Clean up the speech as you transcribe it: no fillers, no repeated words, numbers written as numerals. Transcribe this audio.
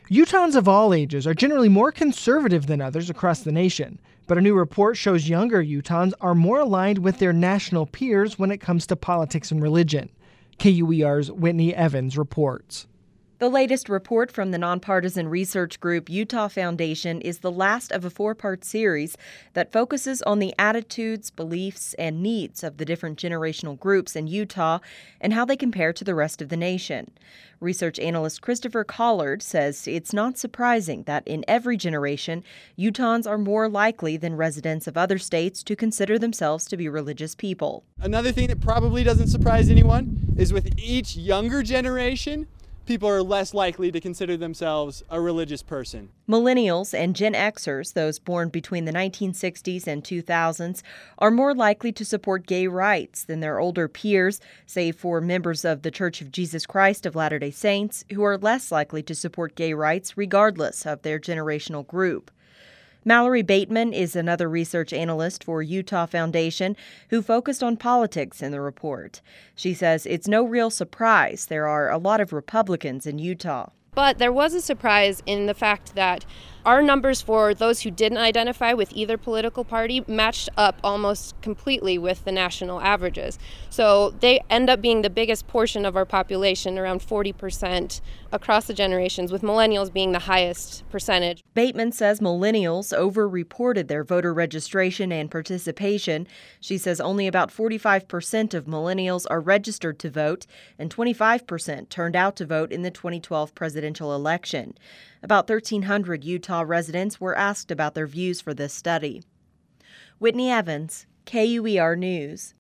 Utahns of all ages are generally more conservative than others across the nation, but a new report shows younger Utahns are more aligned with their national peers when it comes to politics and religion. KUER's Whitney Evans reports. The latest report from the nonpartisan research group Utah Foundation is the last of a four-part series that focuses on the attitudes, beliefs, and needs of the different generational groups in Utah and how they compare to the rest of the nation. Research analyst Christopher Collard says it's not surprising that in every generation, Utahns are more likely than residents of other states to consider themselves to be religious people. Another thing that probably doesn't surprise anyone is with each younger generation, people are less likely to consider themselves a religious person. Millennials and Gen Xers, those born between the 1960s and 2000s, are more likely to support gay rights than their older peers, save for members of the Church of Jesus Christ of Latter-day Saints, who are less likely to support gay rights regardless of their generational group. Mallory Bateman is another research analyst for Utah Foundation who focused on politics in the report. She says it's no real surprise there are a lot of Republicans in Utah. But there was a surprise in the fact that our numbers for those who didn't identify with either political party matched up almost completely with the national averages. So they end up being the biggest portion of our population, around 40% across the generations, with millennials being the highest percentage. Bateman says millennials over-reported their voter registration and participation. She says only about 45% of millennials are registered to vote, and 25% turned out to vote in the 2012 presidential election. About 1,300 Utah residents were asked about their views for this study. Whitney Evans, KUER News.